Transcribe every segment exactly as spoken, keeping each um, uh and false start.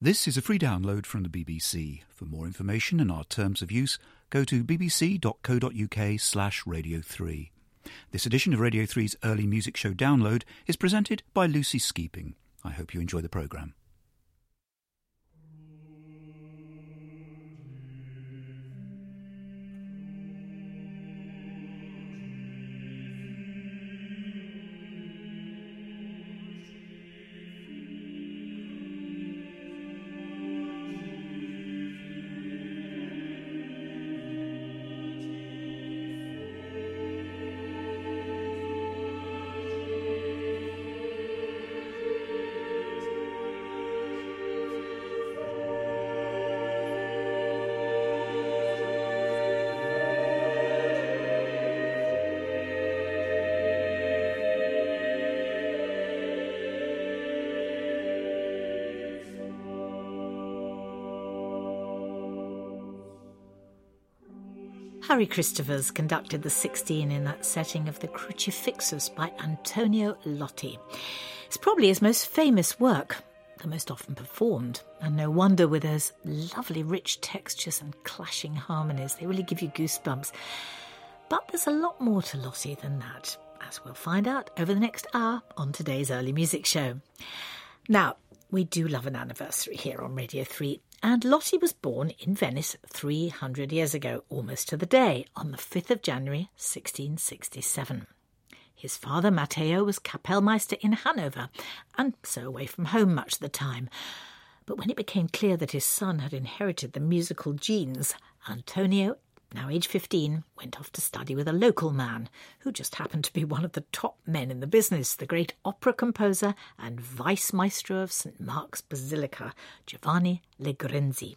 This is a free download from the B B C. For more information and our terms of use, go to bbc.co.uk slash Radio three. This edition of Radio three's Early Music Show Download is presented by Lucy Skeeping. I hope you enjoy the programme. Harry Christophers conducted the sixteen in that setting of the Crucifixus by Antonio Lotti. It's probably his most famous work, the most often performed, and no wonder with those lovely rich textures and clashing harmonies. They really give you goosebumps. But there's a lot more to Lotti than that, as we'll find out over the next hour on today's Early Music Show. Now, we do love an anniversary here on Radio three. And Lotti was born in Venice three hundred years ago, almost to the day, on the fifth of January, sixteen sixty-seven. His father, Matteo, was Kapellmeister in Hanover, and so away from home much of the time. But when it became clear that his son had inherited the musical genes, Antonio, now aged fifteen, went off to study with a local man, who just happened to be one of the top men in the business, the great opera composer and vice maestro of Saint Mark's Basilica, Giovanni Legrenzi.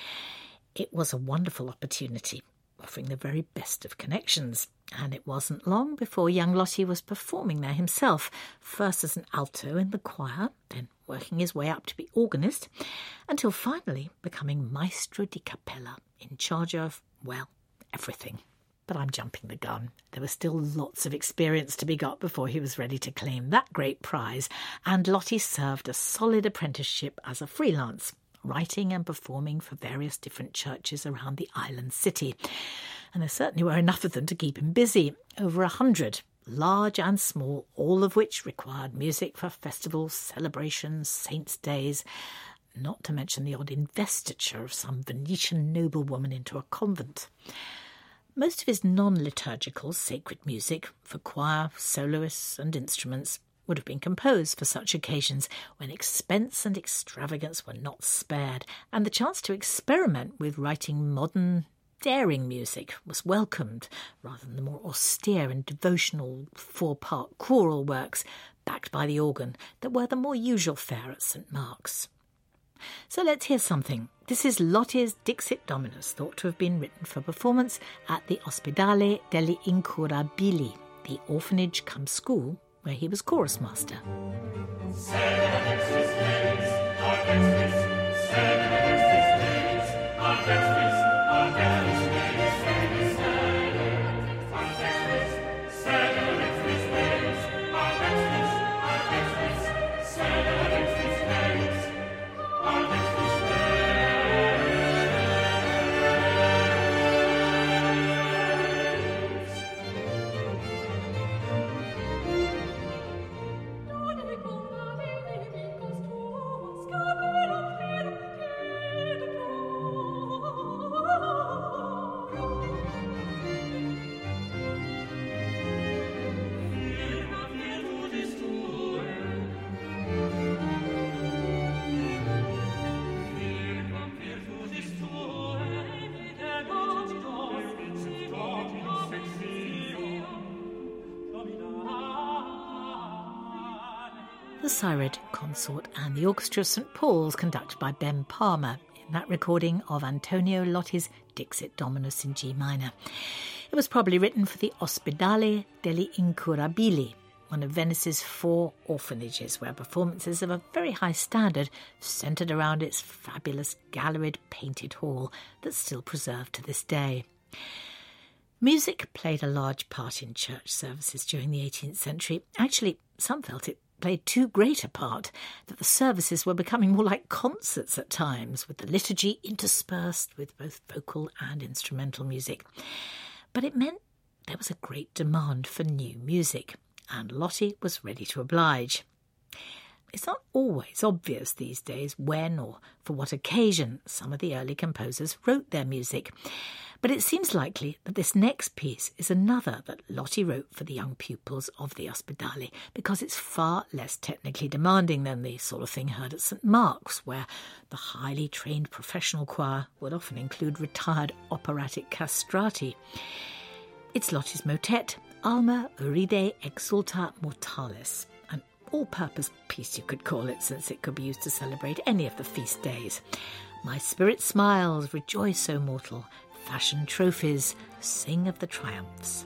It was a wonderful opportunity, offering the very best of connections, and it wasn't long before young Lotti was performing there himself, first as an alto in the choir, then working his way up to be organist, until finally becoming maestro di cappella, in charge of, well, everything. But I'm jumping the gun. There was still lots of experience to be got before he was ready to claim that great prize, and Lotti served a solid apprenticeship as a freelance, writing and performing for various different churches around the island city. And there certainly were enough of them to keep him busy, over a hundred, large and small, all of which required music for festivals, celebrations, saints' days, not to mention the odd investiture of some Venetian noblewoman into a convent. Most of his non-liturgical sacred music for choir, soloists and instruments would have been composed for such occasions when expense and extravagance were not spared, and the chance to experiment with writing modern, daring music was welcomed, rather than the more austere and devotional four-part choral works backed by the organ that were the more usual fare at Saint Mark's. So let's hear something. This is Lotti's Dixit Dominus, thought to have been written for performance at the Ospedale degli Incurabili, the orphanage cum school where he was chorus master. The Sired Consort and the Orchestra of Saint Paul's, conducted by Ben Palmer, in that recording of Antonio Lotti's Dixit Dominus in G minor. It was probably written for the Ospedale degli Incurabili, one of Venice's four orphanages, where performances of a very high standard centred around its fabulous galleried painted hall that's still preserved to this day. Music played a large part in church services during the eighteenth century. Actually, some felt it played too great a part that the services were becoming more like concerts at times, with the liturgy interspersed with both vocal and instrumental music. But it meant there was a great demand for new music, and Lotte was ready to oblige. It's not always obvious these days when or for what occasion some of the early composers wrote their music, but it seems likely that this next piece is another that Lotte wrote for the young pupils of the Ospedale, because it's far less technically demanding than the sort of thing heard at Saint Mark's, where the highly trained professional choir would often include retired operatic castrati. It's Lotte's motet, Alma Ride Exulta Mortalis, an all-purpose piece you could call it, since it could be used to celebrate any of the feast days. My spirit smiles, rejoice, O mortal, fashion trophies, sing of the triumphs.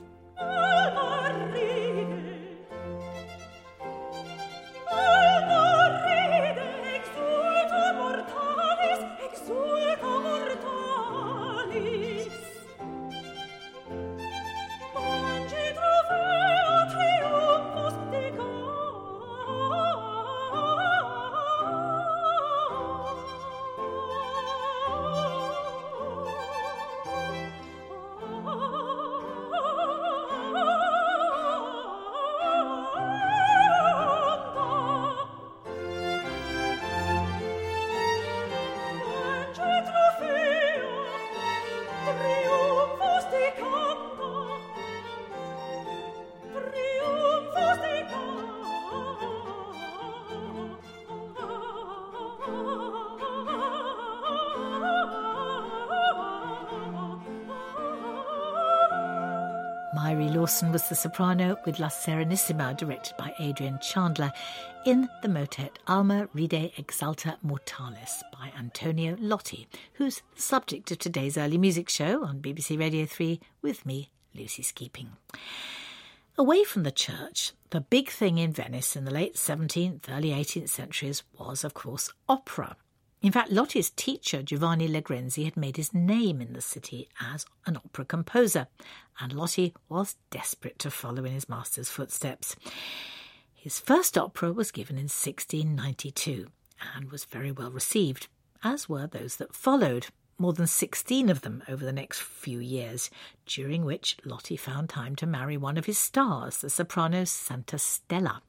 Myri Lawson was the soprano, with La Serenissima directed by Adrian Chandler in the motet Alma Ride Exalta Mortalis by Antonio Lotti, who's the subject of today's early music show on B B C Radio three with me, Lucy Skeeping. Away from the church, the big thing in Venice in the late seventeenth, early eighteenth centuries was, of course, opera. In fact, Lotte's teacher, Giovanni Legrenzi, had made his name in the city as an opera composer, and Lotte was desperate to follow in his master's footsteps. His first opera was given in sixteen ninety-two and was very well received, as were those that followed, more than sixteen of them over the next few years, during which Lotte found time to marry one of his stars, the soprano Santa Stella.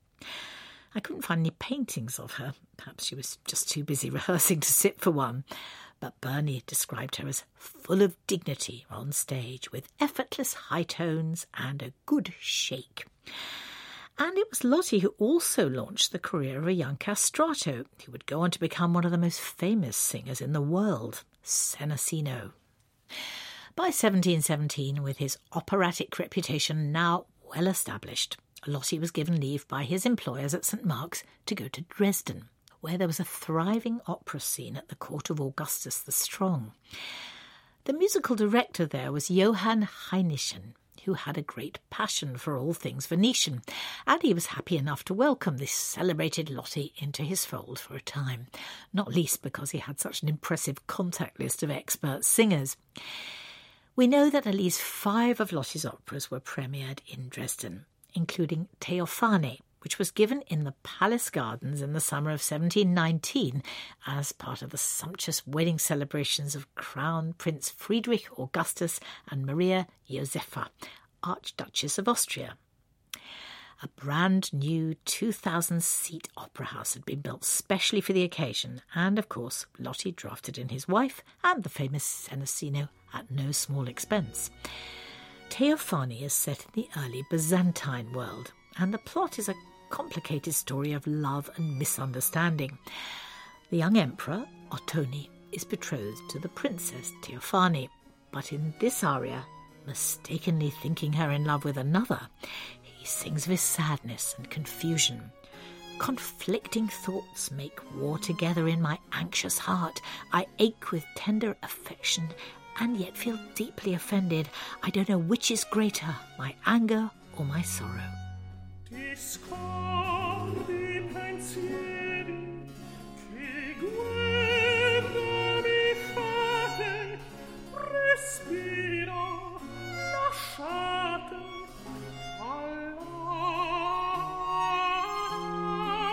I couldn't find any paintings of her. Perhaps she was just too busy rehearsing to sit for one. But Burney described her as full of dignity on stage, with effortless high tones and a good shake. And it was Lotte who also launched the career of a young castrato, who would go on to become one of the most famous singers in the world, Senesino. By seventeen seventeen, with his operatic reputation now well established, Lotte was given leave by his employers at Saint Mark's to go to Dresden, where there was a thriving opera scene at the court of Augustus the Strong. The musical director there was Johann Heinichen, who had a great passion for all things Venetian, and he was happy enough to welcome this celebrated Lotte into his fold for a time, not least because he had such an impressive contact list of expert singers. We know that at least five of Lotte's operas were premiered in Dresden, including Theophane, which was given in the Palace Gardens in the summer of seventeen nineteen as part of the sumptuous wedding celebrations of Crown Prince Friedrich Augustus and Maria Josepha, Archduchess of Austria. A brand new two thousand seat opera house had been built specially for the occasion, and of course Lotte drafted in his wife and the famous Senesino at no small expense. Theophane is set in the early Byzantine world, and the plot is a complicated story of love and misunderstanding. The young emperor, Ottone, is betrothed to the princess Theophane, but in this aria, mistakenly thinking her in love with another, he sings of his sadness and confusion. Conflicting thoughts make war together in my anxious heart. I ache with tender affection and yet feel deeply offended. I don't know which is greater, my anger or my sorrow. Discordi pensieri che guerra mi fate, respiro, lasciate alla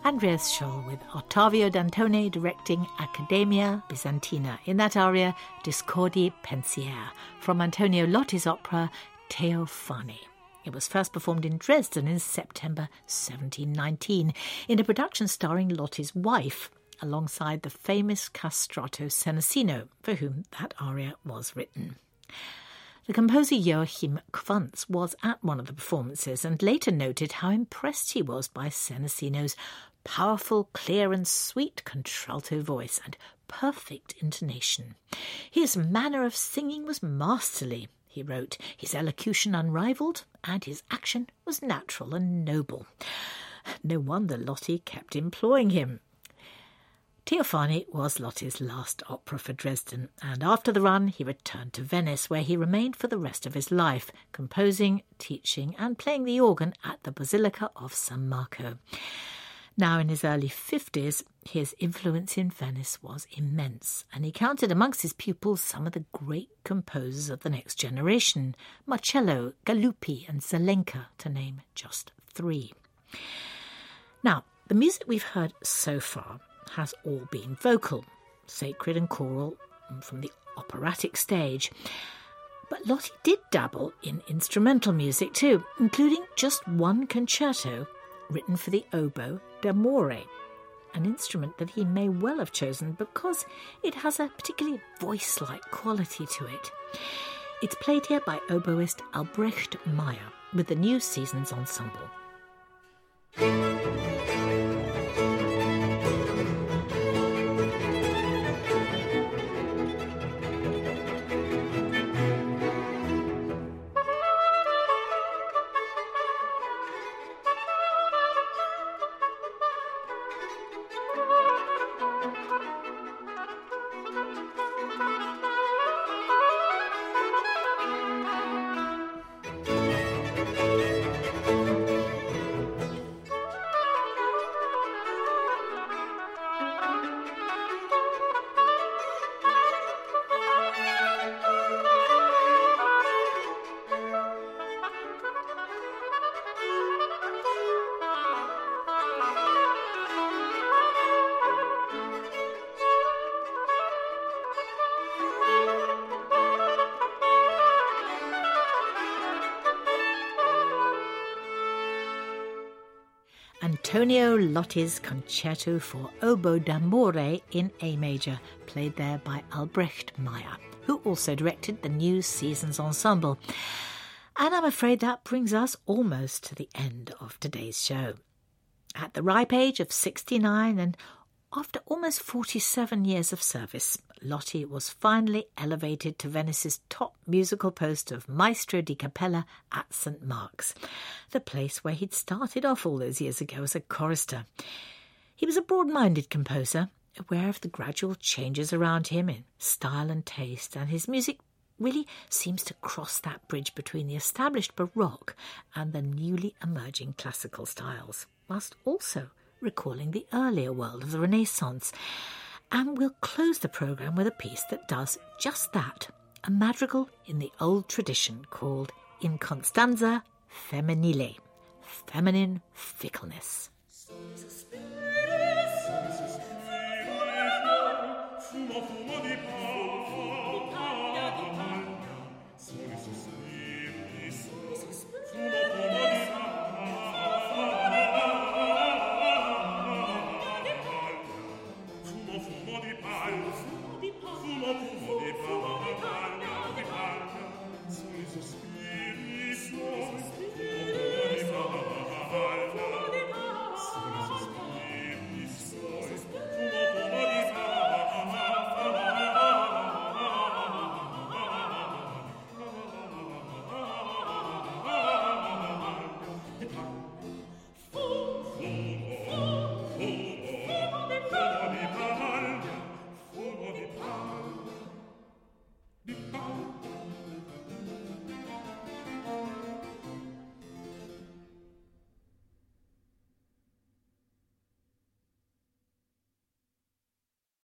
Andreas Scholl with Ottavio Dantone directing Accademia Bizantina in that aria Discordi Pensier from Antonio Lotti's opera Teofani. It was first performed in Dresden in September seventeen nineteen in a production starring Lotti's wife alongside the famous castrato Senesino, for whom that aria was written. The composer Joachim Quantz was at one of the performances and later noted how impressed he was by Senesino's powerful, clear and sweet contralto voice and perfect intonation. His manner of singing was masterly, he wrote, his elocution unrivalled, and his action was natural and noble. No wonder Lotti kept employing him. Teofani was Lotti's last opera for Dresden, and after the run he returned to Venice, where he remained for the rest of his life, composing, teaching and playing the organ at the Basilica of San Marco. Now in his early fifties, his influence in Venice was immense, and he counted amongst his pupils some of the great composers of the next generation, Marcello, Galuppi and Zelenka, to name just three. Now, the music we've heard so far has all been vocal, sacred and choral from the operatic stage. But Lotti did dabble in instrumental music too, including just one concerto written for the oboe d'amore, an instrument that he may well have chosen because it has a particularly voice-like quality to it. It's played here by oboist Albrecht Meyer with the New Seasons Ensemble. Antonio Lotti's Concerto for Oboe d'Amore in A major, played there by Albrecht Meyer, who also directed the New Seasons Ensemble. And I'm afraid that brings us almost to the end of today's show. At the ripe age of sixty-nine and after almost forty-seven years of service, Lotti was finally elevated to Venice's top musical post of Maestro di Cappella at Saint Mark's, the place where he'd started off all those years ago as a chorister. He was a broad-minded composer, aware of the gradual changes around him in style and taste, and his music really seems to cross that bridge between the established Baroque and the newly emerging classical styles, whilst also recalling the earlier world of the Renaissance. And we'll close the programme with a piece that does just that, a madrigal in the old tradition called Inconstanza Femminile, feminine fickleness.